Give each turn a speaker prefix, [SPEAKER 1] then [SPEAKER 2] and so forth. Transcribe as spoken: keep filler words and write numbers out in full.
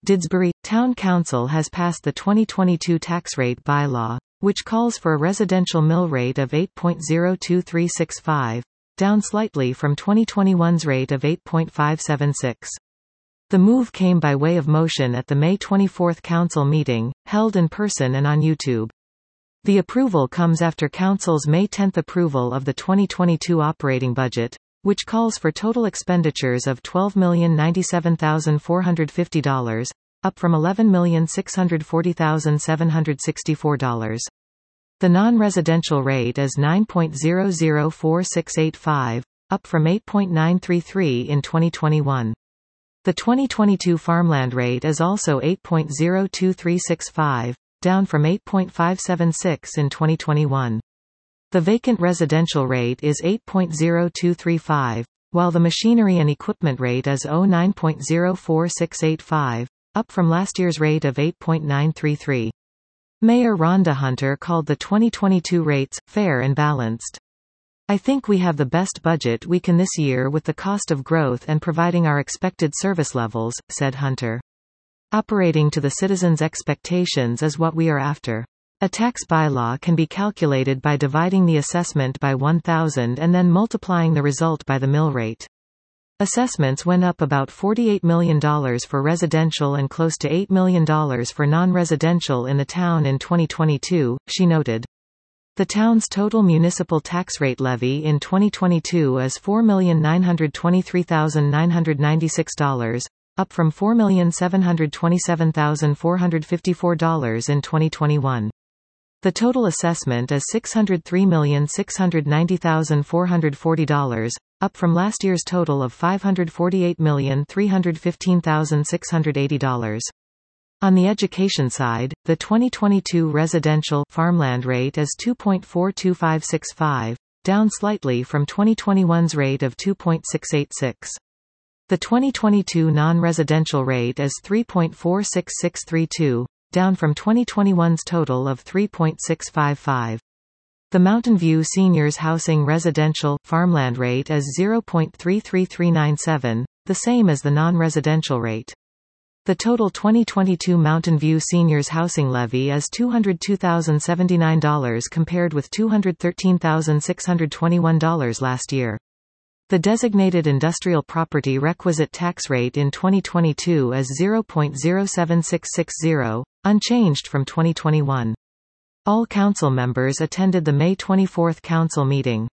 [SPEAKER 1] Didsbury Town Council has passed the twenty twenty-two tax rate bylaw, which calls for a residential mill rate of eight point zero two three six five, down slightly from twenty twenty-one's rate of eight point five seven six. The move came by way of motion at the May twenty-fourth council meeting, held in person and on YouTube. The approval comes after Council's May tenth approval of the twenty twenty-two operating budget, which calls for total expenditures of twelve million ninety-seven thousand four hundred fifty dollars, up from eleven million six hundred forty thousand seven hundred sixty-four dollars. The non-residential rate is nine point zero zero four six eight five, up from eight point nine three three in twenty twenty-one. The twenty twenty-two farmland rate is also eight point zero two three six five, down from eight point five seven six in twenty twenty-one. The vacant residential rate is eight point zero two three five, while the machinery and equipment rate is nine point zero four six eight five, up from last year's rate of eight point nine three three. Mayor Rhonda Hunter called the twenty twenty-two rates fair and balanced. "I think we have the best budget we can this year with the cost of growth and providing our expected service levels," said Hunter. "Operating to the citizens' expectations is what we are after. A tax bylaw can be calculated by dividing the assessment by one thousand and then multiplying the result by the mill rate. Assessments went up about forty-eight million dollars for residential and close to eight million dollars for non-residential in the town in twenty twenty-two," she noted. The town's total municipal tax rate levy in twenty twenty-two is four million nine hundred twenty-three thousand nine hundred ninety-six dollars, up from four million seven hundred twenty-seven thousand four hundred fifty-four dollars in twenty twenty-one. The total assessment is six hundred three million six hundred ninety thousand four hundred forty dollars, up from last year's total of five hundred forty-eight million three hundred fifteen thousand six hundred eighty dollars. On the education side, the twenty twenty-two residential farmland rate is two point four two five six five, down slightly from twenty twenty-one's rate of two point six eight six. The twenty twenty-two non-residential rate is three point four six six three two, down from twenty twenty-one's total of three point six five five. The Mountain View Seniors Housing residential farmland rate is zero point three three three nine seven, the same as the non-residential rate. The total twenty twenty-two Mountain View Seniors Housing levy is two hundred two thousand seventy-nine dollars compared with two hundred thirteen thousand six hundred twenty-one dollars last year. The designated industrial property requisite tax rate in twenty twenty-two is zero point zero seven six six zero, unchanged from twenty twenty-one. All council members attended the May twenty-fourth council meeting.